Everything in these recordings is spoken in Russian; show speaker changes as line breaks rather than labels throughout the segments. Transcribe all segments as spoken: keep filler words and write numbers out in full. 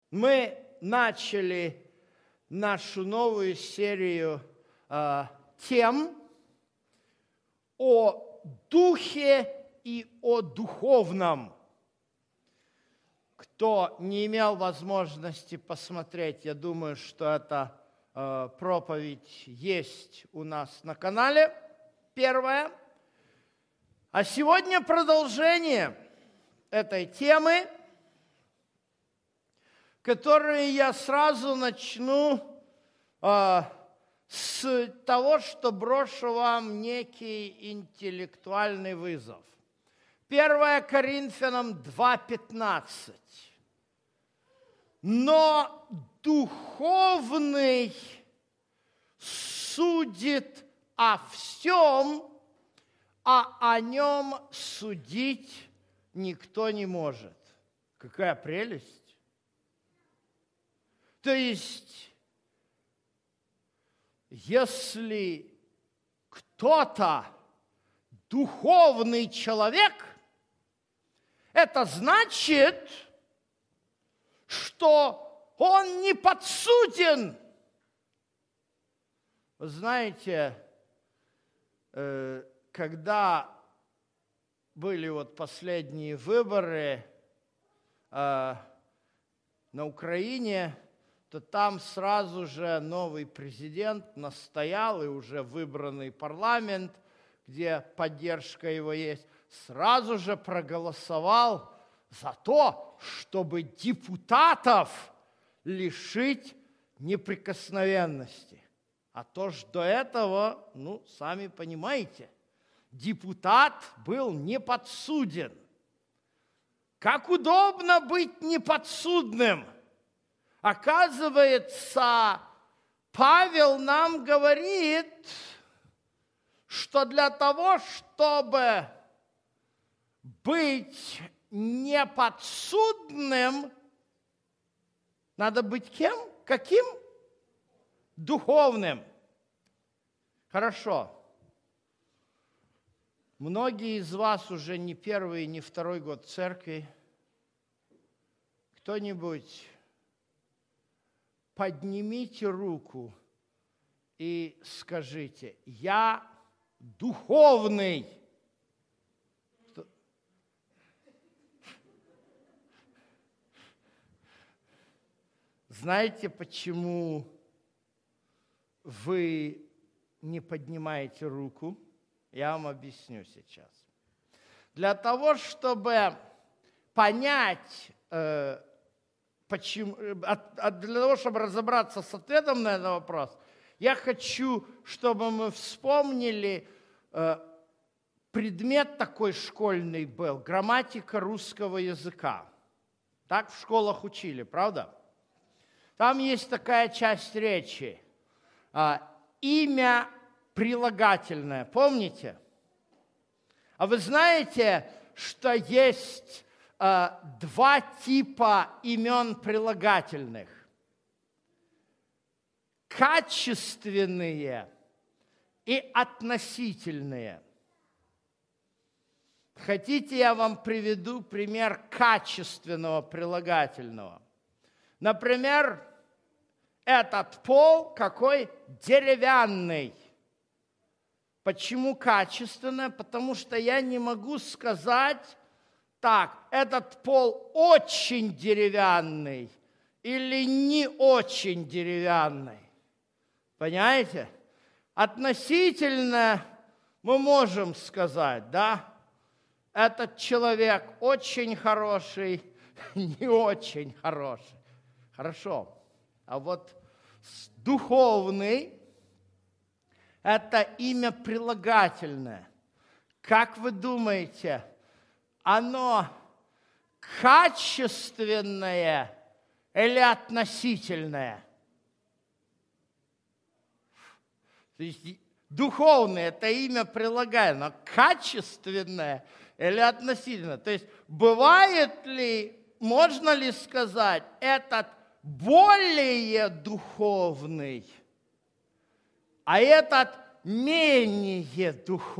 Мы начали нашу новую серию э, тем о духе и о духовном. Кто не имел возможности посмотреть, я думаю, что эта э, проповедь есть у нас на канале, первая. А сегодня продолжение этой темы, которую я сразу начну э, с того, что брошу вам некий интеллектуальный вызов. первое Коринфянам два пятнадцать. Но духовный судит о всем, а о нем судить никто не может. Какая прелесть! То есть, если кто-то духовный человек, это значит, что он не подсуден. Вы знаете, когда были вот последние выборы на Украине, то там сразу же новый президент настоял, и уже выбранный парламент, где поддержка его есть, сразу же проголосовал за то, чтобы депутатов лишить неприкосновенности. А то ж до этого, ну, сами понимаете, депутат был неподсуден. Как удобно быть неподсудным! Оказывается, Павел нам говорит, что для того, чтобы быть неподсудным, надо быть кем? Каким? Духовным. Хорошо. Многие из вас уже не первый, не второй год в церкви. Кто-нибудь поднимите руку и скажите: я духовный. Знаете, почему вы не поднимаете руку? Я вам объясню сейчас. Для того, чтобы понять, э, почему, от, от, для того, чтобы разобраться с ответом на этот вопрос, я хочу, чтобы мы вспомнили, э, предмет такой школьный был, грамматика русского языка. Так в школах учили, правда? Там есть такая часть речи, э, имя прилагательное, помните? А вы знаете, что есть э, два типа имен прилагательных? Качественные и относительные. Хотите, я вам приведу пример качественного прилагательного? Например, этот пол какой? Деревянный. Почему качественное? Потому что я не могу сказать, так, этот пол очень деревянный или не очень деревянный. Понимаете? Относительно мы можем сказать, да, этот человек очень хороший, не очень хороший. Хорошо. А вот духовный – это имя прилагательное. Как вы думаете, оно качественное или относительное? То есть духовное – это имя прилагательное, качественное или относительное? То есть бывает ли, можно ли сказать, этот более духовный, а этот менее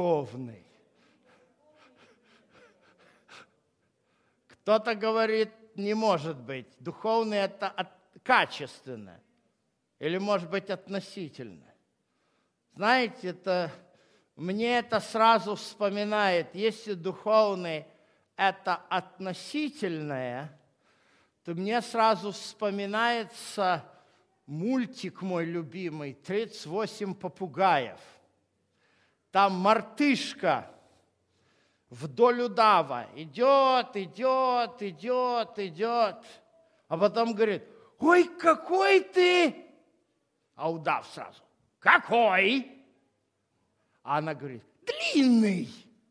духовный? Кто-то говорит, не может быть. Духовный – это от, качественно. Или, может быть, относительно. Знаете, это, мне это сразу вспоминает, если духовный – это относительное, то мне сразу вспоминается мультик мой любимый «тридцать восемь попугаев». Там мартышка вдоль удава идет, идет, идет, идет, а потом говорит: «Ой, какой ты!» А удав сразу: «Какой?» А она говорит: «Длинный».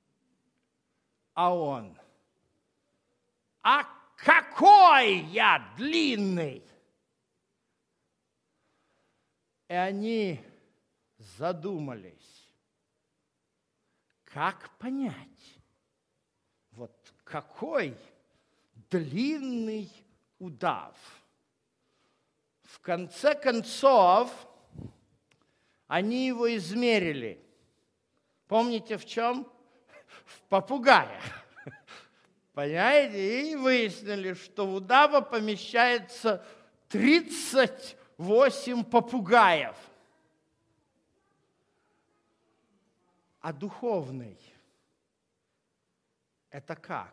А он: «А какой я длинный!» И они задумались, как понять, вот какой длинный удав. В конце концов, они его измерили. Помните, в чем? В попугаях. Понимаете? И выяснили, что в удава помещается тридцать восемь попугаев. А духовный – это как?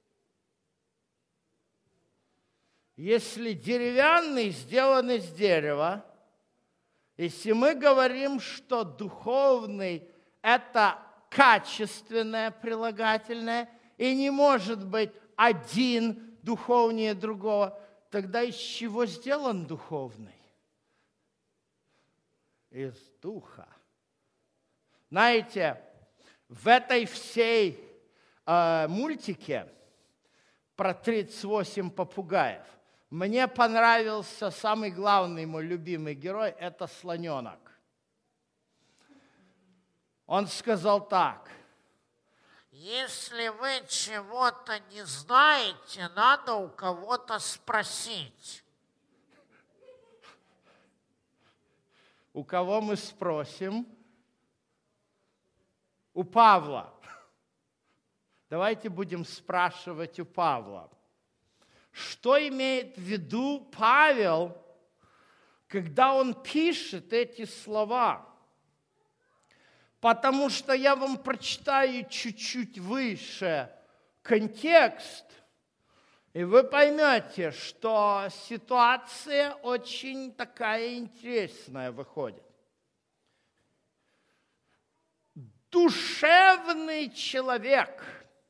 Если деревянный сделан из дерева, если мы говорим, что духовный – это качественное прилагательное, и не может быть один духовнее другого, тогда из чего сделан духовный? Из духа. Знаете, в этой всей э, мультике про тридцать восемь попугаев мне понравился самый главный мой любимый герой – это слоненок. Он сказал так:
если вы чего-то не знаете, надо у кого-то спросить.
У кого мы спросим? У Павла. Давайте будем спрашивать у Павла. Что имеет в виду Павел, когда он пишет эти слова? Потому что я вам прочитаю чуть-чуть выше контекст, и вы поймете, что ситуация очень такая интересная выходит. Душевный человек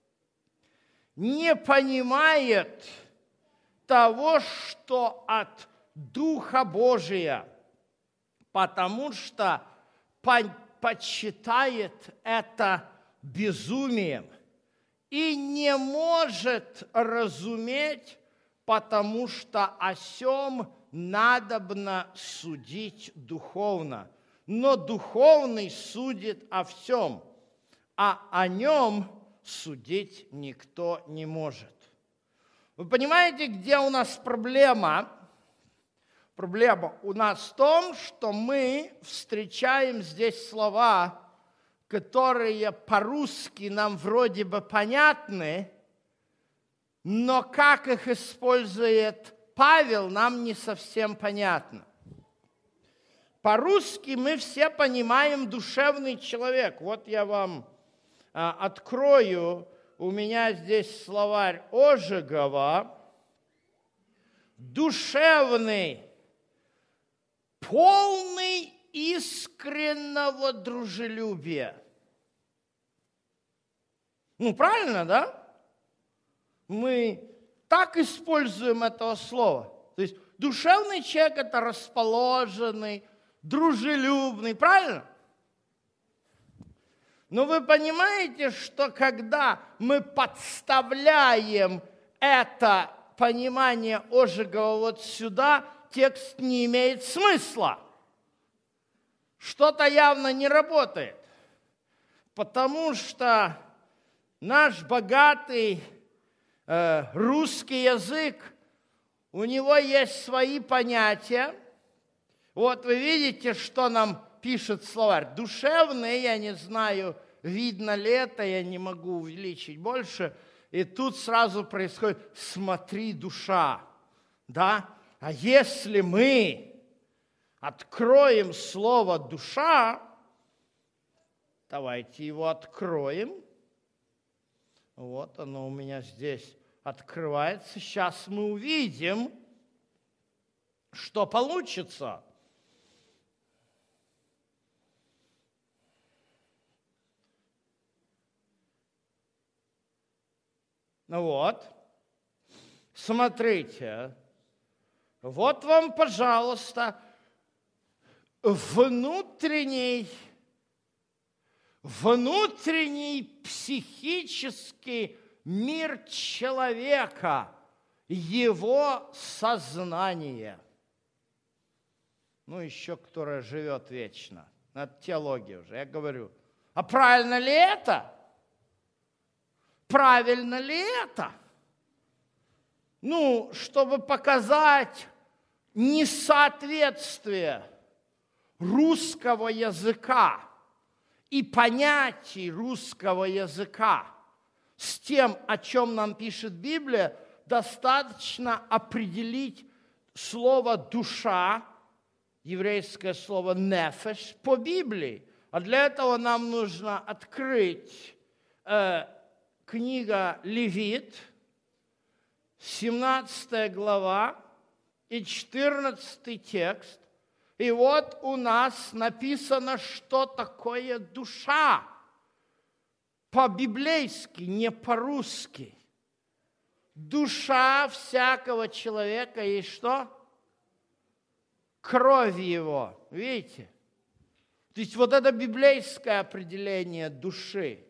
не понимает того, что от Духа Божия, потому что почитает это безумием и не может разуметь, потому что о сем надобно судить духовно. Но духовный судит о всем, а о нем судить никто не может. Вы понимаете, где у нас проблема? Проблема у нас в том, что мы встречаем здесь слова, которые по-русски нам вроде бы понятны, но как их использует Павел, нам не совсем понятно. По-русски мы все понимаем душевный человек. Вот я вам а, открою, у меня здесь словарь Ожегова. Душевный, полный искреннего дружелюбия. Ну, правильно, да? Мы так используем этого слова. То есть душевный человек – это расположенный, дружелюбный, правильно? Но вы понимаете, что когда мы подставляем это понимание Ожегова вот сюда, текст не имеет смысла. Что-то явно не работает. Потому что наш богатый э, русский язык, у него есть свои понятия. Вот вы видите, что нам пишет словарь. Душевный, я не знаю, видно ли это, я не могу увеличить больше. И тут сразу происходит «смотри, душа». Да? А если мы откроем слово «душа», давайте его откроем. Вот оно у меня здесь открывается. Сейчас мы увидим, что получится. Ну вот, смотрите, вот вам, пожалуйста, внутренний, внутренний психический мир человека, его сознание. Ну, еще которое живет вечно. Это теология уже, я говорю. А правильно ли это? Правильно ли это? Ну, чтобы показать несоответствие русского языка и понятий русского языка с тем, о чем нам пишет Библия, достаточно определить слово «душа», еврейское слово «нефеш» по Библии. А для этого нам нужно открыть э, книга Левит, семнадцатая глава и четырнадцатый текст. И вот у нас написано, что такое душа. По-библейски, не по-русски. Душа всякого человека есть что? Кровь его. Видите? То есть вот это библейское определение души.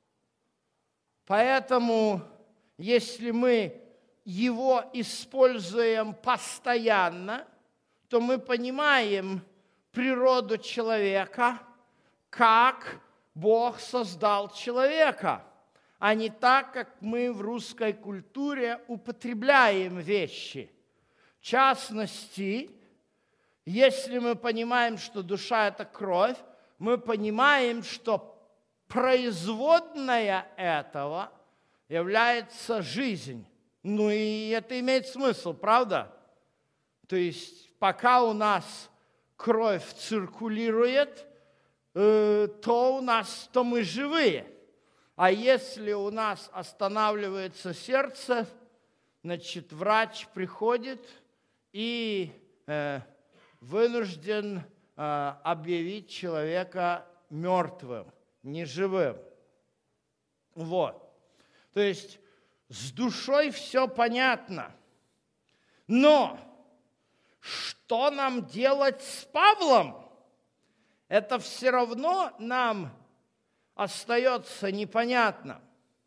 Поэтому, если мы его используем постоянно, то мы понимаем природу человека, как Бог создал человека, а не так, как мы в русской культуре употребляем вещи. В частности, если мы понимаем, что душа – это кровь, мы понимаем, что производная этого является жизнь. Ну и это имеет смысл, правда? То есть пока у нас кровь циркулирует, э, то у нас, то мы живые. А если у нас останавливается сердце, значит, врач приходит и э, вынужден э, объявить человека мертвым, неживым. Вот. То есть с душой все понятно. Но что нам делать с Павлом? Это все равно нам остается непонятно.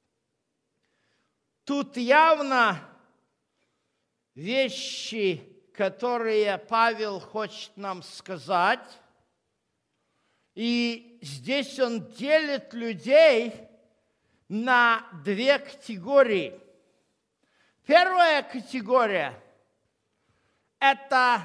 Тут явно вещи, которые Павел хочет нам сказать, и здесь он делит людей на две категории. Первая категория – это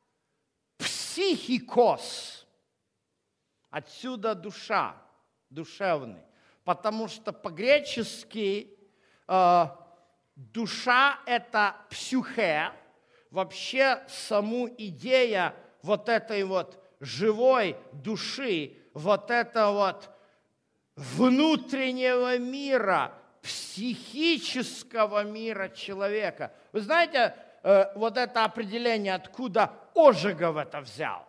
психикос. Отсюда душа, душевный. Потому что по-гречески э, душа – это псюхе. Вообще саму идея вот этой вот живой души, вот это вот внутреннего мира, психического мира человека. Вы знаете, э, вот это определение, откуда Ожегов это взял?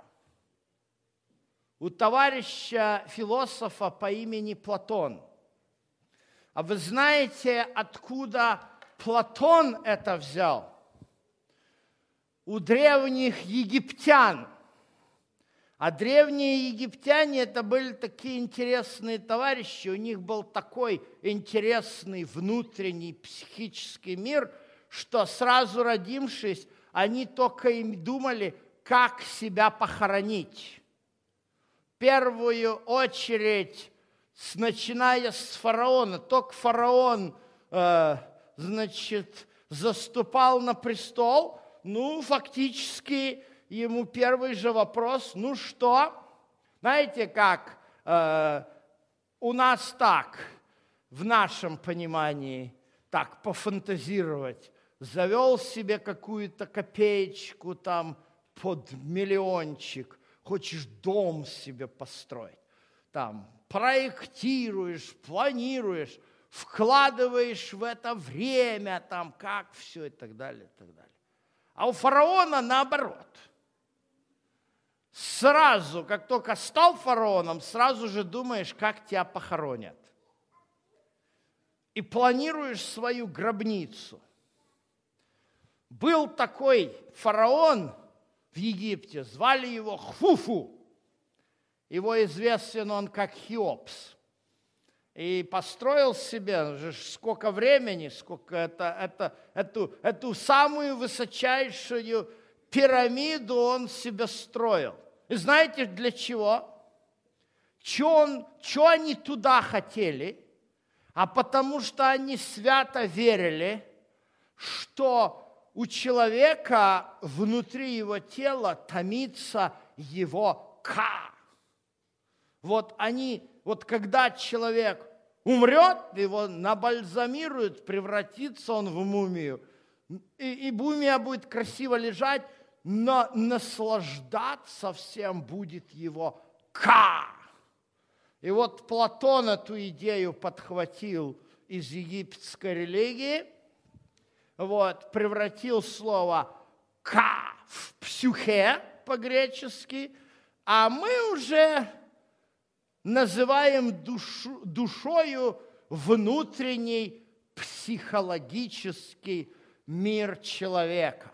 У товарища философа по имени Платон. А вы знаете, откуда Платон это взял? У древних египтян. А древние египтяне это были такие интересные товарищи, у них был такой интересный внутренний психический мир, что сразу родившись, они только им думали, как себя похоронить. В первую очередь, начиная с фараона, только фараон, э, значит, заступал на престол, ну, фактически, ему первый же вопрос, ну что? Знаете, как э, у нас так, в нашем понимании, так пофантазировать, завел себе какую-то копеечку там под миллиончик, хочешь дом себе построить, там проектируешь, планируешь, вкладываешь в это время, там как все и так далее, и так далее. А у фараона наоборот. Сразу, как только стал фараоном, сразу же думаешь, как тебя похоронят. И планируешь свою гробницу. Был такой фараон в Египте, звали его Хфуфу. Его известен он как Хеопс. И построил себе сколько времени, сколько это, это, эту, эту самую высочайшую пирамиду он себе строил. И знаете для чего? Чего, он, чего они туда хотели? А потому что они свято верили, что у человека внутри его тела томится его Ка. Вот они, вот когда человек умрет, его набальзамируют, превратится он в мумию, и, и мумия будет красиво лежать, но наслаждаться всем будет его Ка. И вот Платон эту идею подхватил из египетской религии, вот, превратил слово «ка» в «псюхе» по-гречески, а мы уже называем душу, душою внутренний психологический мир человека.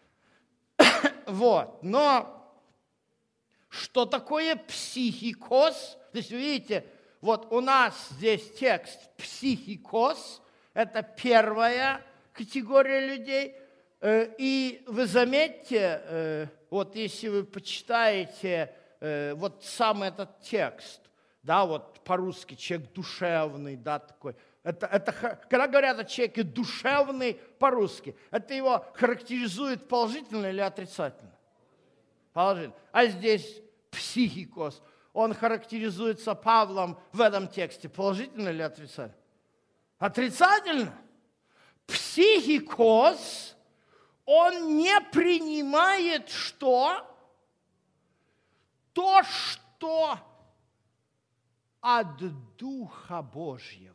Вот, но что такое психикос? То есть, видите, вот у нас здесь текст психикос, это первая категория людей. И вы заметьте, вот если вы почитаете вот сам этот текст, да, вот по-русски человек душевный, да, такой. Это, это, когда говорят о человеке душевный по-русски, это его характеризует положительно или отрицательно? Положительно. А здесь психикос. Он характеризуется Павлом в этом тексте положительно или отрицательно? Отрицательно. Психикос, он не принимает что? То, что от Духа Божьего.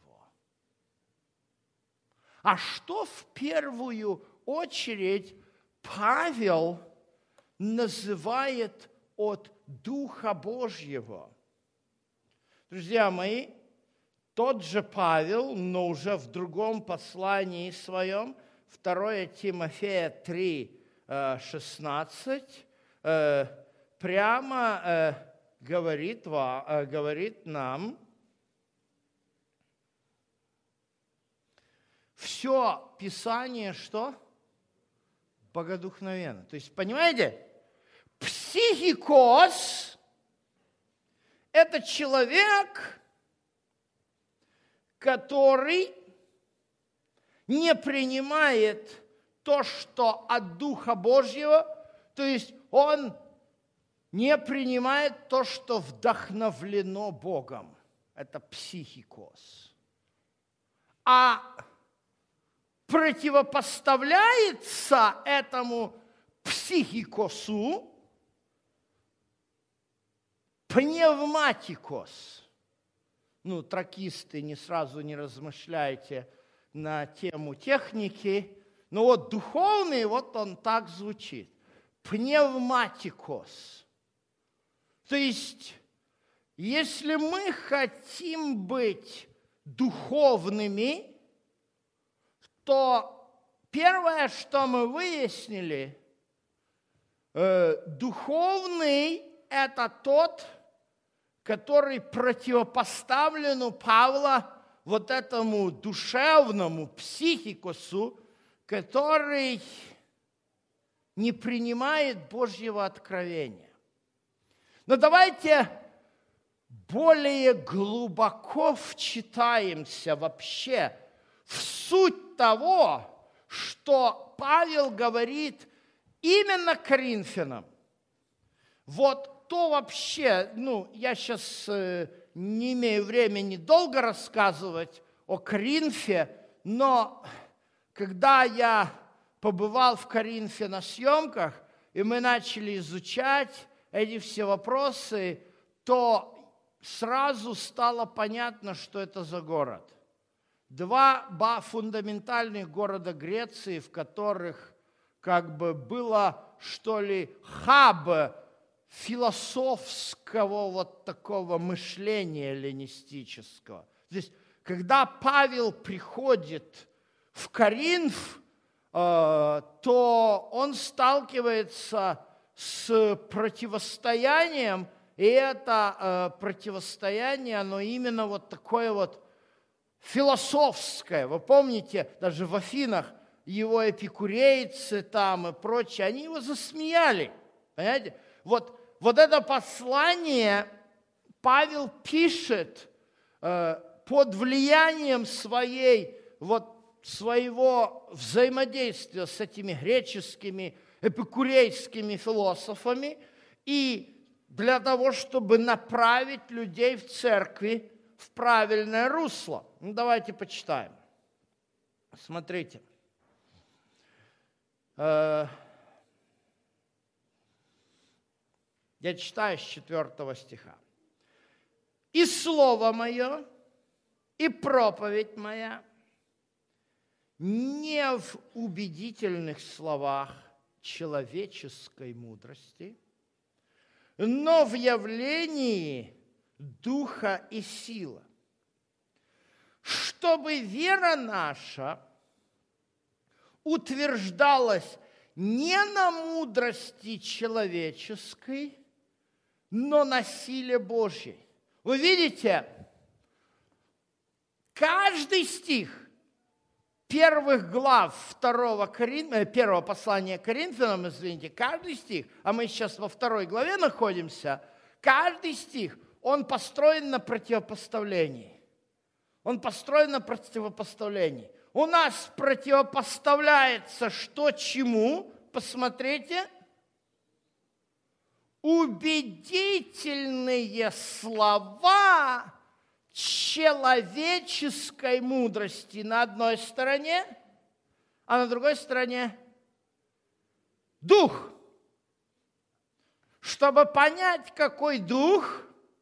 А что в первую очередь Павел называет от Духа Божьего? Друзья мои, тот же Павел, но уже в другом послании своем, второе Тимофея три, шестнадцать, прямо говорит, говорит нам, все Писание что? Богодухновенно. То есть, понимаете, психикос – это человек, который не принимает то, что от Духа Божьего, то есть он не принимает то, что вдохновлено Богом. Это психикос. А противопоставляется этому психикосу пневматикос. Ну, тракисты, не сразу не размышляйте на тему техники, но вот духовный, вот он так звучит. Пневматикос. То есть, если мы хотим быть духовными, то первое, что мы выяснили, э, духовный – это тот, который противопоставлен у Павла вот этому душевному психикосу, который не принимает Божьего откровения. Но давайте более глубоко вчитаемся вообще в суть того, что Павел говорит именно Коринфянам. Вот то вообще, ну, я сейчас э, не имею времени долго рассказывать о Коринфе, но когда я побывал в Коринфе на съемках, и мы начали изучать эти все вопросы, то сразу стало понятно, что это за город. Два фундаментальных города Греции, в которых как бы было, что ли, хаб философского вот такого мышления эллинистического. То есть, когда Павел приходит в Коринф, то он сталкивается с противостоянием, и это противостояние, оно именно вот такое вот философское. Вы помните, даже в Афинах его эпикурейцы там и прочее, они его засмеяли. Понимаете? Вот, вот это послание Павел пишет э, под влиянием своей, вот, своего взаимодействия с этими греческими эпикурейскими философами, и для того, чтобы направить людей в церкви в правильное русло. Ну, давайте почитаем. Смотрите. Я читаю с четвертого стиха. «И слово мое, и проповедь моя не в убедительных словах человеческой мудрости, но в явлении духа и силы, чтобы вера наша утверждалась не на мудрости человеческой, но на силе Божьей». Вы видите, каждый стих первых глав второго, Корин... первого послания Коринфянам, извините, каждый стих, а мы сейчас во второй главе находимся, каждый стих, он построен на противопоставлении. Он построен на противопоставлении. У нас противопоставляется что чему? Посмотрите. Убедительные слова человеческой мудрости на одной стороне, а на другой стороне дух. Чтобы понять, какой дух,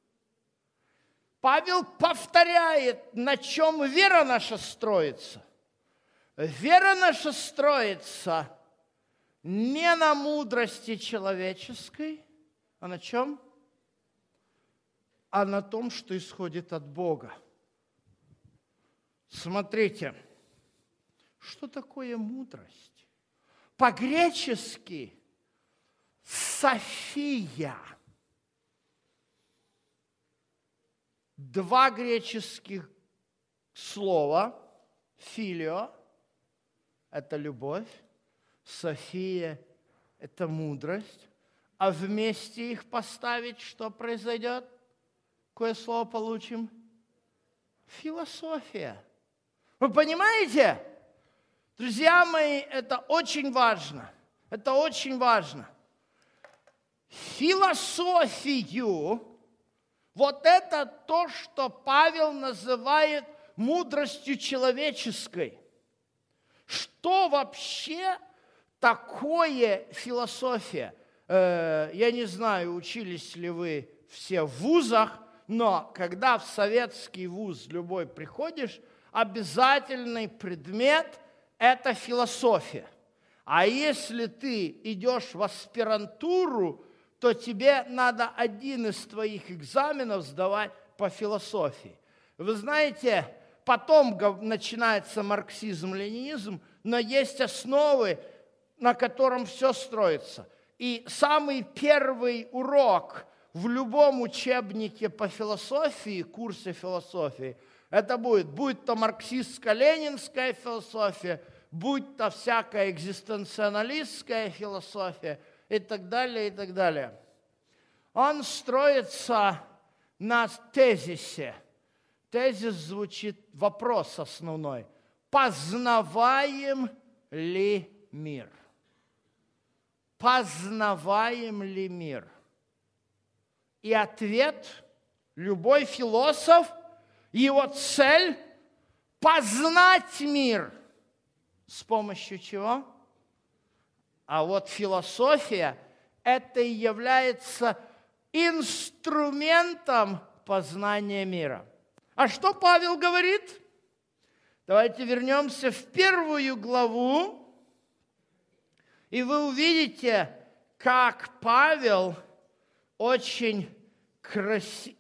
Павел повторяет, на чем вера наша строится. Вера наша строится не на мудрости человеческой, а на чем? А на том, что исходит от Бога. Смотрите, что такое мудрость? По-гречески София. Два греческих слова. Филио – это любовь, София – это мудрость. А вместе их поставить, что произойдет? Какое слово получим? Философия. Вы понимаете? Друзья мои, это очень важно. Это очень важно. Философию, вот это то, что Павел называет мудростью человеческой. Что вообще такое философия? Я не знаю, учились ли вы все в вузах, но когда в советский вуз любой приходишь, обязательный предмет – это философия. А если ты идешь в аспирантуру, то тебе надо один из твоих экзаменов сдавать по философии. Вы знаете, потом начинается марксизм-ленинизм, но есть основы, на котором все строится. И самый первый урок в любом учебнике по философии, курсе философии, это будет, будь то марксистско-ленинская философия, будь то всякая экзистенциалистская философия и так далее, и так далее. Он строится на тезисе. Тезис звучит, вопрос основной. Познаваем ли мир? Познаваем ли мир? И ответ, любой философ, его цель познать мир. С помощью чего? А вот философия – это и является инструментом познания мира. А что Павел говорит? Давайте вернемся в первую главу, и вы увидите, как Павел очень красиво,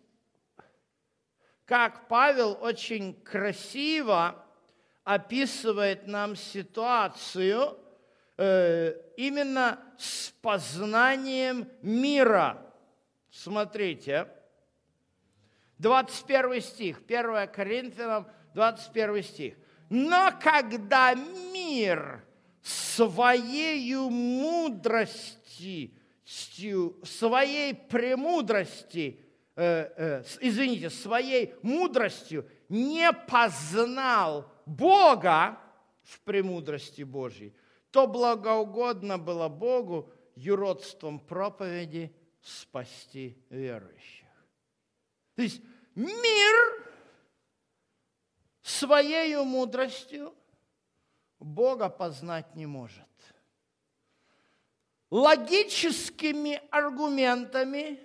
как Павел очень красиво описывает нам ситуацию э, именно с познанием мира. Смотрите, двадцать первый стих, первое Коринфянам, двадцать первый стих. «Но когда мир своей мудростью, своей премудрости, э, э, извините, своей мудростью не познал Бога в премудрости Божьей, то благоугодно было Богу юродством проповеди спасти верующих». То есть мир своей мудростью Бога познать не может. Логическими аргументами,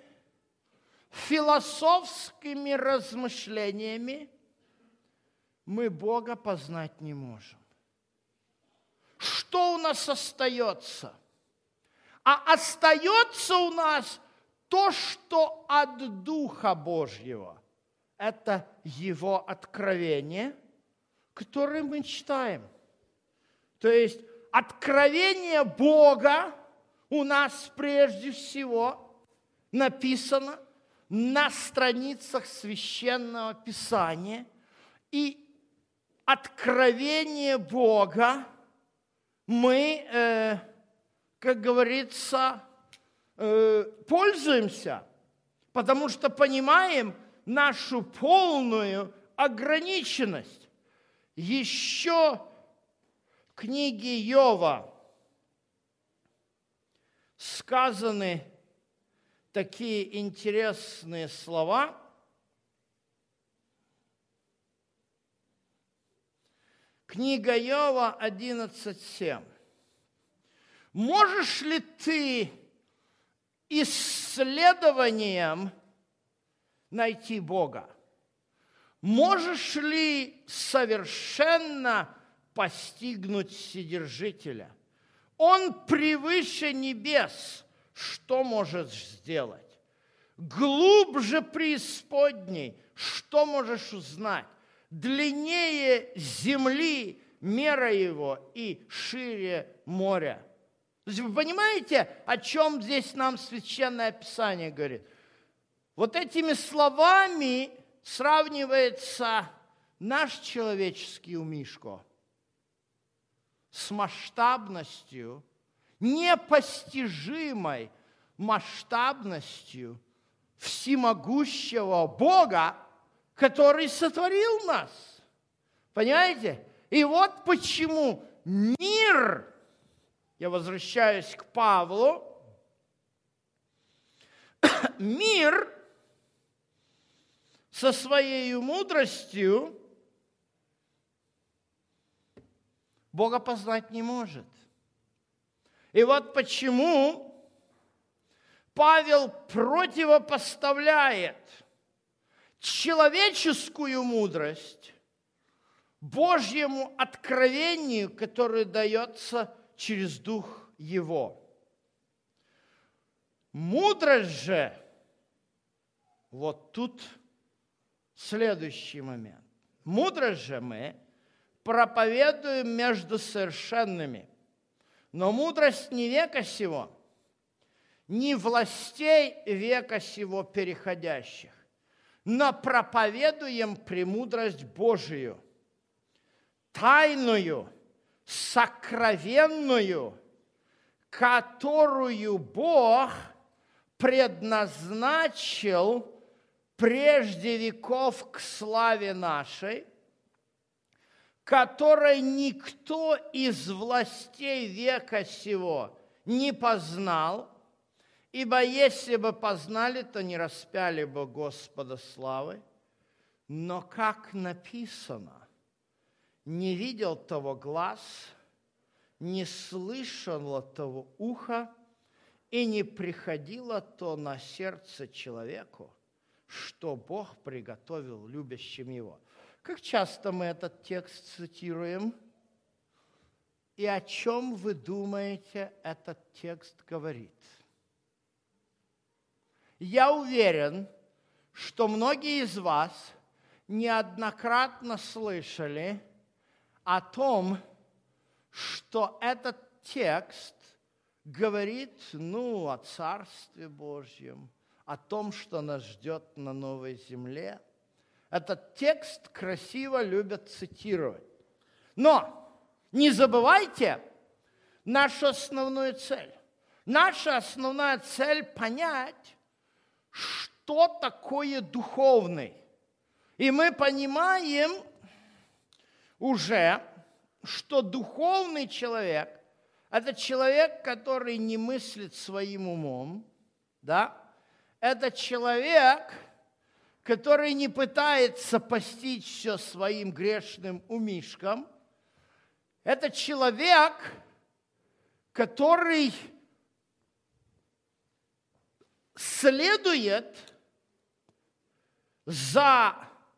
философскими размышлениями мы Бога познать не можем. Что у нас остается? А остается у нас то, что от Духа Божьего. Это Его откровение, которое мы читаем. То есть откровение Бога у нас прежде всего написано на страницах Священного Писания. И откровение Бога мы, э, как говорится, э, пользуемся, потому что понимаем нашу полную ограниченность. Еще в книге Иова сказаны такие интересные слова. Книга Иова одиннадцать семь. «Можешь ли ты исследованием найти Бога? Можешь ли совершенно постигнуть Вседержителя? Он превыше небес, что можешь сделать? Глубже преисподней, что можешь узнать? Длиннее земли мера его и шире моря». То есть вы понимаете, о чем здесь нам Священное Писание говорит? Вот этими словами сравнивается наш человеческий умишко с масштабностью, непостижимой масштабностью всемогущего Бога, который сотворил нас. Понимаете? И вот почему мир, я возвращаюсь к Павлу, мир со своей мудростью Бога познать не может. И вот почему Павел противопоставляет человеческую мудрость Божьему откровению, которое дается через Дух Его. Мудрость же, вот тут следующий момент. Мудрость же мы проповедуем между совершенными, но мудрость не века сего, ни властей века сего переходящих, но проповедуем премудрость Божию, тайную, сокровенную, которую Бог предназначил прежде веков к славе нашей, которой никто из властей века сего не познал, ибо если бы познали, то не распяли бы Господа славы. Но как написано, не видел того глаз, не слышало того уха, и не приходило то на сердце человеку, что Бог приготовил любящим его». Как часто мы этот текст цитируем? И о чем, вы думаете, этот текст говорит? Я уверен, что многие из вас неоднократно слышали о том, что этот текст говорит, ну, о Царстве Божьем, о том, что нас ждет на новой земле. Этот текст красиво любят цитировать. Но не забывайте нашу основную цель. Наша основная цель – понять, что такое духовный. И мы понимаем уже, что духовный человек – это человек, который не мыслит своим умом, да? Это человек, который не пытается постичь все своим грешным умишком. Это человек, который следует за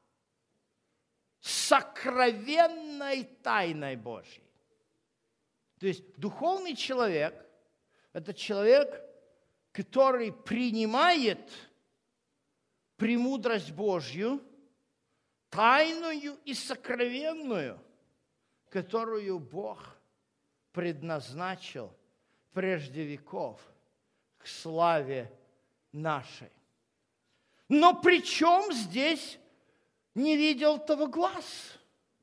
сокровенной тайной Божьей. То есть духовный человек – это человек, который принимает премудрость Божью, тайную и сокровенную, которую Бог предназначил прежде веков к славе нашей. Но при чем здесь не видел того глаз?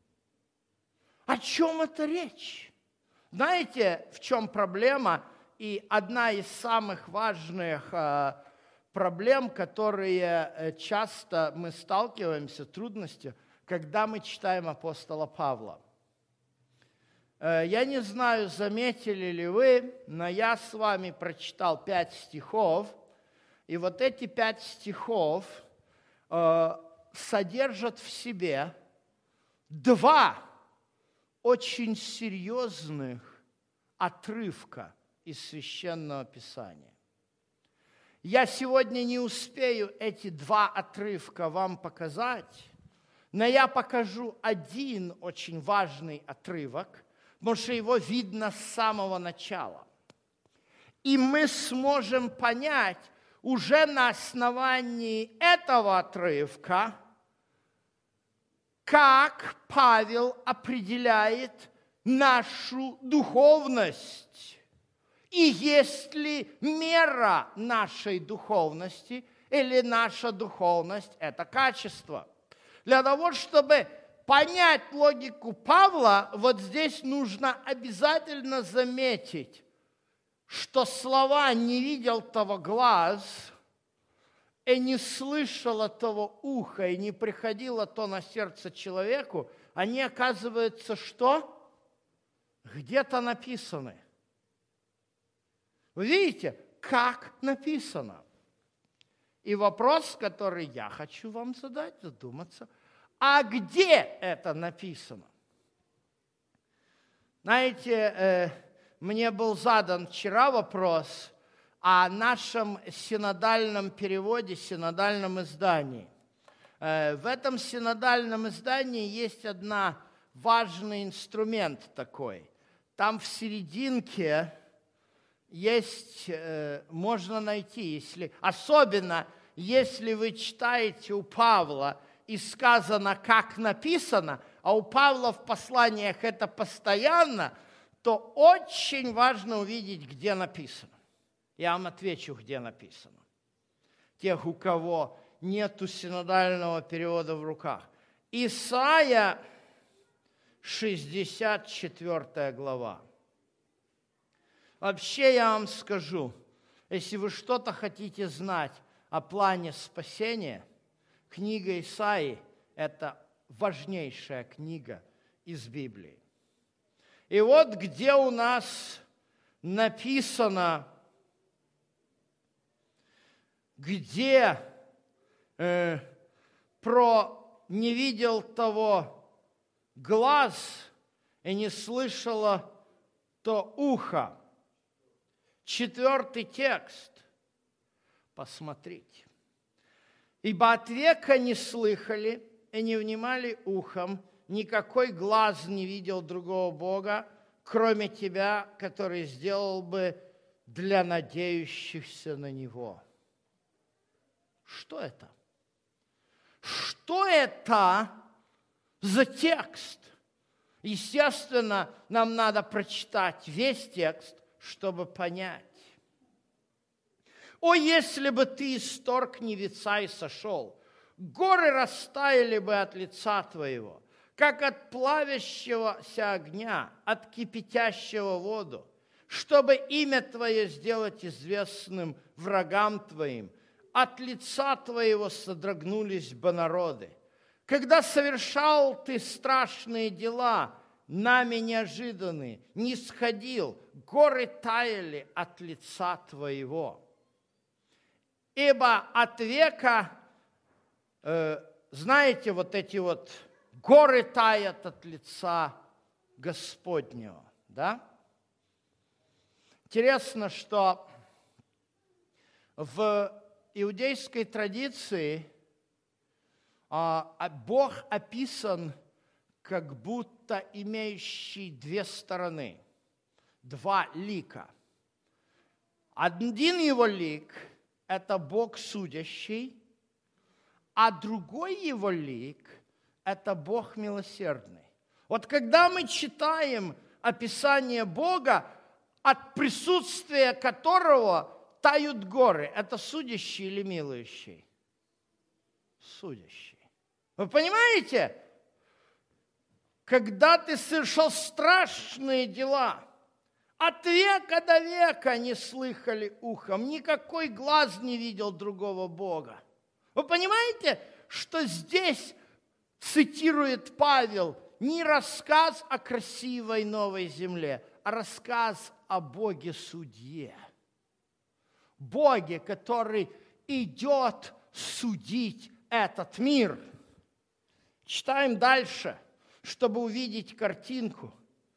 О чем это речь? Знаете, в чем проблема? И одна из самых важных э, проблем, которые часто мы сталкиваемся, трудности, когда мы читаем апостола Павла. Э, я не знаю, заметили ли вы, но я с вами прочитал пять стихов, и вот эти пять стихов э, содержат в себе два очень серьезных отрывка из Священного Писания. Я сегодня не успею эти два отрывка вам показать, но я покажу один очень важный отрывок, потому что его видно с самого начала. И мы сможем понять уже на основании этого отрывка, как Павел определяет нашу духовность. И есть ли мера нашей духовности, или наша духовность – это качество. Для того, чтобы понять логику Павла, вот здесь нужно обязательно заметить, что слова «не видел того глаз», и не слышало того уха, и не приходило то на сердце человеку, они, оказывается, что? Где-то написаны. Вы видите, как написано? И вопрос, который я хочу вам задать, задуматься, а где это написано? Знаете, мне был задан вчера вопрос о нашем синодальном переводе, синодальном издании. В этом синодальном издании есть один важный инструмент такой. Там в серединке есть, можно найти, если, особенно если вы читаете у Павла и сказано, как написано, а у Павла в посланиях это постоянно, то очень важно увидеть, где написано. Я вам отвечу, где написано. Тех, у кого нету синодального перевода в руках. Исайя, шестьдесят четвёртая глава. Вообще я вам скажу, если вы что-то хотите знать о плане спасения, книга Исаии – это важнейшая книга из Библии. И вот где у нас написано, где э, про «не видел того глаз и не слышало то ухо. Четвертый текст. Посмотрите. Ибо от века не слыхали и не внимали ухом, никакой глаз не видел другого Бога, кроме тебя, который сделал бы для надеющихся на Него. Что это? Что это за текст? Естественно, нам надо прочитать весь текст, чтобы понять. «О, если бы ты исторг невеца и сошел, горы растаяли бы от лица твоего, как от плавящегося огня, от кипятящего воду, чтобы имя твое сделать известным врагам твоим, от лица твоего содрогнулись бы народы. Когда совершал ты страшные дела, нами неожиданные, не сходил, горы таяли от лица твоего. Ибо от века, э, знаете, вот эти вот горы таят от лица Господнего, да? Интересно, что в иудейской традиции а, Бог описан как будто имеющий две стороны, два лика. Один его лик – это Бог судящий, а другой его лик – это Бог милосердный. Вот когда мы читаем описание Бога, от присутствия которого тают горы, это судящий или милующий? Судящий. Вы понимаете? Когда ты совершал страшные дела, от века до века не слыхали ухом, никакой глаз не видел другого Бога. Вы понимаете, что здесь цитирует Павел не рассказ о красивой новой земле, а рассказ о Боге-судье. Боге, который идет судить этот мир. Читаем дальше, чтобы увидеть картинку.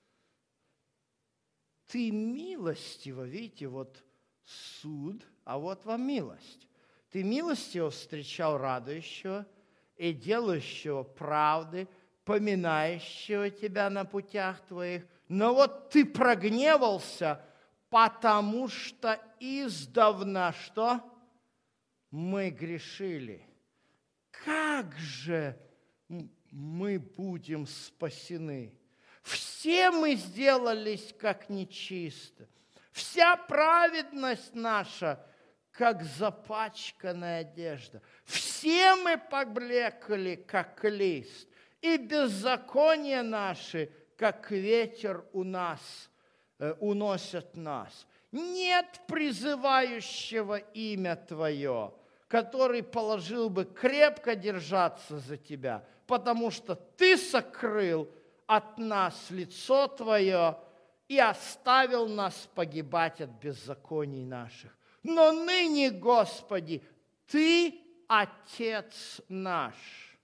Ты милостиво, видите, вот суд, а вот вам милость. Ты милостиво встречал радующего и делающего правды, поминающего тебя на путях твоих. Но вот ты прогневался, потому что издавна что? Мы грешили. Как же мы будем спасены? Все мы сделались как нечисто. Вся праведность наша, как запачканная одежда. Все мы поблекли, как лист, и беззакония наши, как ветер у нас, э, уносят нас. Нет призывающего имя Твое, который положил бы крепко держаться за Тебя, потому что Ты сокрыл от нас лицо Твое и оставил нас погибать от беззаконий наших. Но ныне, Господи, Ты Отец наш.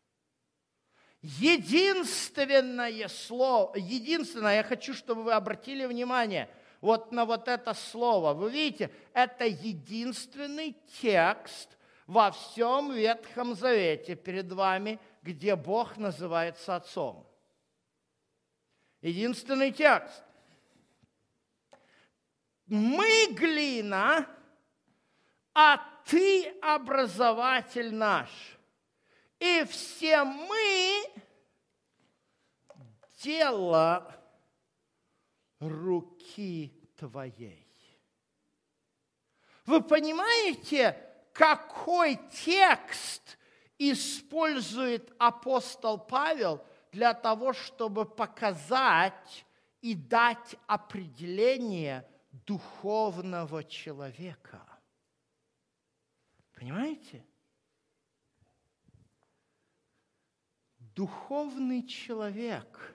Единственное слово, единственное, я хочу, чтобы вы обратили внимание вот на вот это слово. Вы видите, это единственный текст во всем Ветхом Завете перед вами, где Бог называется Отцом. Единственный текст. Мы глина, а Ты образователь наш. И все мы дело руки Твоей. Вы понимаете, какой текст использует апостол Павел для того, чтобы показать и дать определение духовного человека? Понимаете? Духовный человек,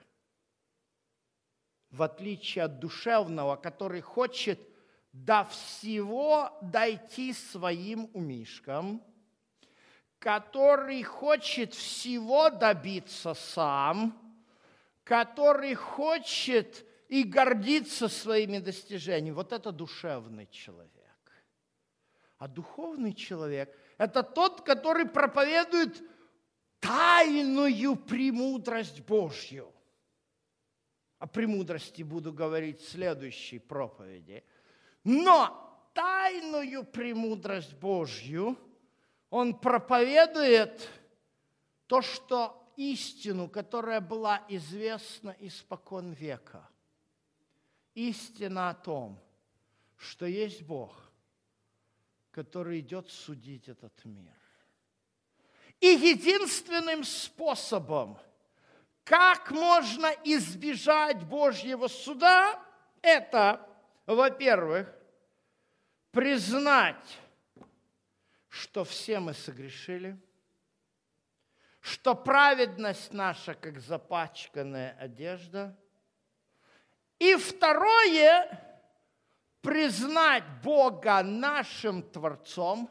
в отличие от душевного, который хочет до всего дойти своим умишкам, который хочет всего добиться сам, который хочет и гордится своими достижениями. Вот это душевный человек. А духовный человек – это тот, который проповедует тайную премудрость Божью. О премудрости буду говорить в следующей проповеди. Но тайную премудрость Божью он проповедует то, что истину, которая была известна испокон века. Истина о том, что есть Бог, который идет судить этот мир. И единственным способом, как можно избежать Божьего суда, это, во-первых, признать, что все мы согрешили, что праведность наша, как запачканная одежда. И второе, признать Бога нашим Творцом,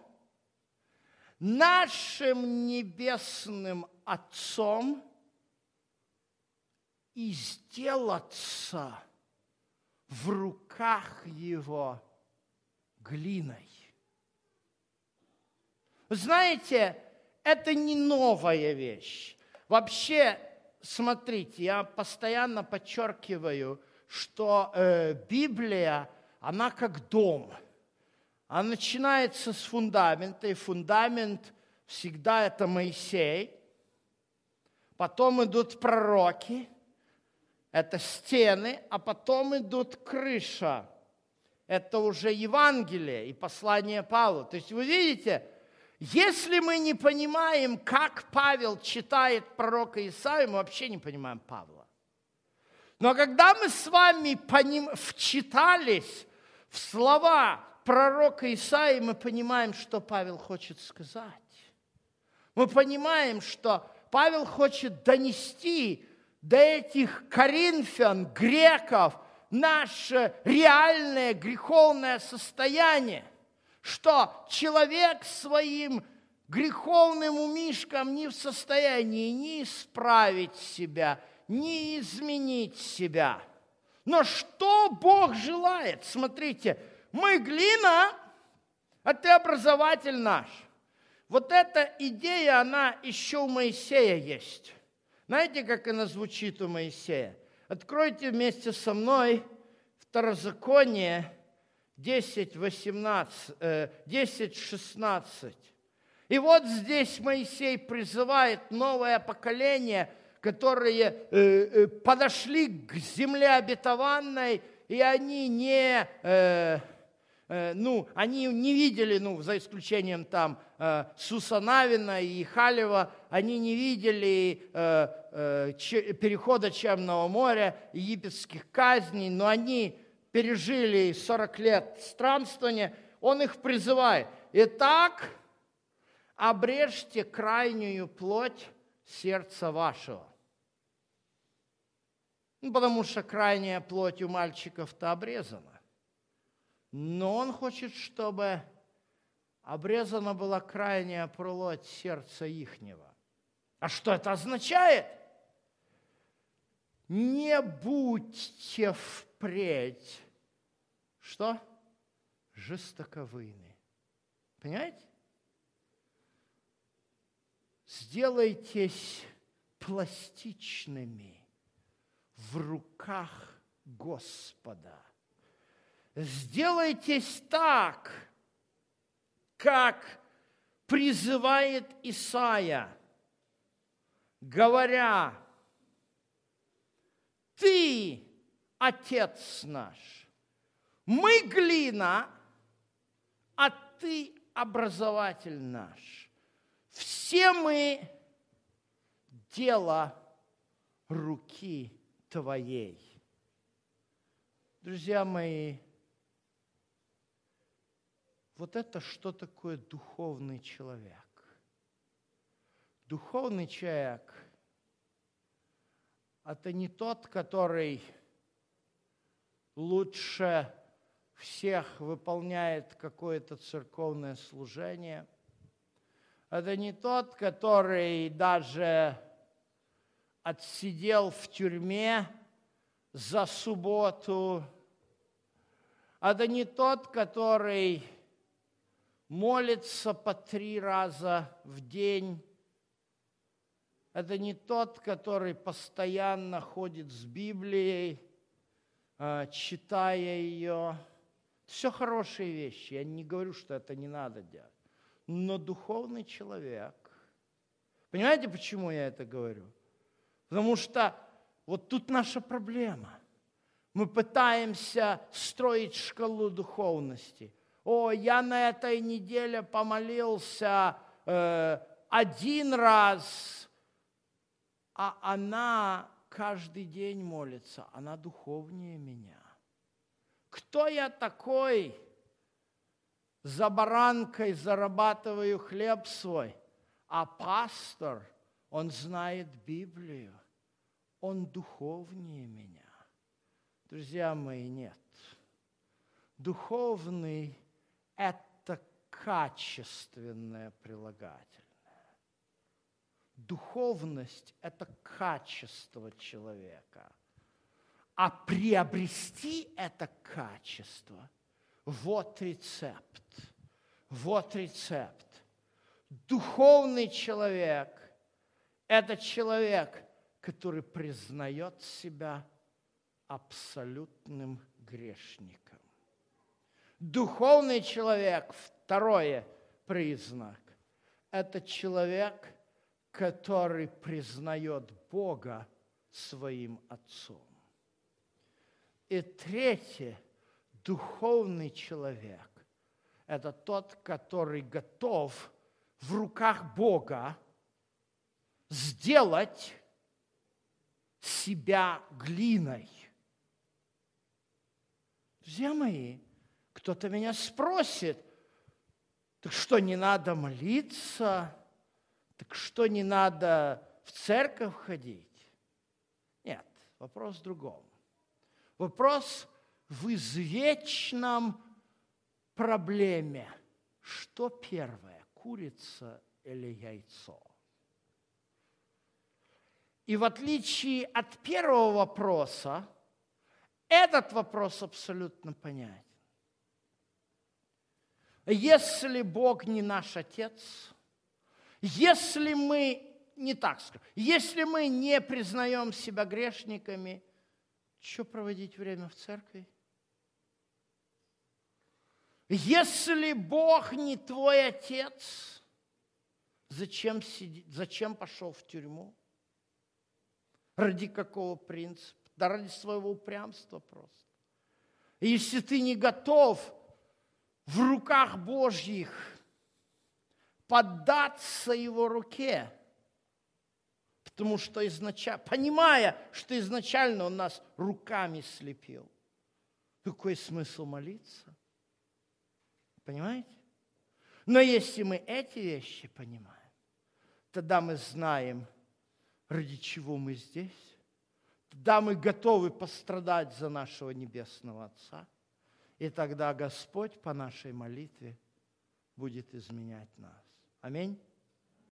нашим Небесным Отцом и сделаться в руках Его глиной. Знаете, это не новая вещь. Вообще, смотрите, я постоянно подчеркиваю, что э, Библия, она как дом. Она начинается с фундамента, и фундамент всегда это Моисей. Потом идут пророки, это стены, а потом идут крыша. Это уже Евангелие и послание Павла. То есть вы видите, если мы не понимаем, как Павел читает пророка Исаию, мы вообще не понимаем Павла. Но когда мы с вами поним... вчитались в слова пророка Исаии, мы понимаем, что Павел хочет сказать. Мы понимаем, что Павел хочет донести до этих коринфян, греков, наше реальное греховное состояние, что человек своим греховным умишком не в состоянии ни исправить себя, ни изменить себя. Но что Бог желает? Смотрите, мы глина, а ты образователь наш. Вот эта идея, она еще у Моисея есть. Знаете, как она звучит у Моисея? Откройте вместе со мной Второзаконие десять, восемнадцать, десять, шестнадцать. И вот здесь Моисей призывает новое поколение, которые подошли к земле обетованной, и они не, ну, они не видели, ну, за исключением там Суса Навина и Халева, они не видели перехода Черного моря, египетских казней, но они пережили сорок лет странствования, он их призывает. Итак, обрежьте крайнюю плоть сердца вашего. Ну, потому что крайняя плоть у мальчиков-то обрезана. Но он хочет, чтобы обрезана была крайняя плоть сердца ихнего. А что это означает? Не будьте впредь, что? Жестоковыйны. Понимаете? Сделайтесь пластичными в руках Господа. Сделайтесь так, как призывает Исаия, говоря: «Ты, Отец наш, мы глина, а Ты образователь наш. Все мы дело руки Твоей». Друзья мои, вот это что такое духовный человек? Духовный человек – это не тот, который лучше всех выполняет какое-то церковное служение. Это не тот, который даже отсидел в тюрьме за субботу. Это не тот, который молится по три раза в день. Это не тот, который постоянно ходит с Библией, читая ее. Все хорошие вещи. Я не говорю, что это не надо делать. Но духовный человек. Понимаете, почему я это говорю? Потому что вот тут наша проблема. Мы пытаемся строить шкалу духовности. О, я на этой неделе помолился э, один раз, а она каждый день молится. Она духовнее меня. Кто я такой? За баранкой зарабатываю хлеб свой. А пастор, он знает Библию. Он духовнее меня. Друзья мои, нет. Духовный – это качественное прилагательное. Духовность – это качество человека. А приобрести это качество – вот рецепт. Вот рецепт. Духовный человек – это человек, который признает себя абсолютным грешником. Духовный человек, второй признак, это человек, который признает Бога своим Отцом. И третье, духовный человек, это тот, который готов в руках Бога сделать себя глиной. Друзья мои, кто-то меня спросит, так что, не надо молиться? Так что, не надо в церковь ходить? Нет, вопрос в другом. Вопрос в извечном проблеме. Что первое, курица или яйцо? И в отличие от первого вопроса, этот вопрос абсолютно понятен. Если Бог не наш Отец, если мы, не так скажу, если мы не признаем себя грешниками, что проводить время в церкви? Если Бог не твой Отец, зачем, сидеть, зачем пошел в тюрьму? Ради какого принципа? Да ради своего упрямства просто. И если ты не готов в руках Божьих поддаться Его руке, потому что изначально, понимая, что изначально Он нас руками слепил, какой смысл молиться? Понимаете? Но если мы эти вещи понимаем, тогда мы знаем, ради чего мы здесь. Тогда мы готовы пострадать за нашего Небесного Отца. И тогда Господь по нашей молитве будет изменять нас. Аминь.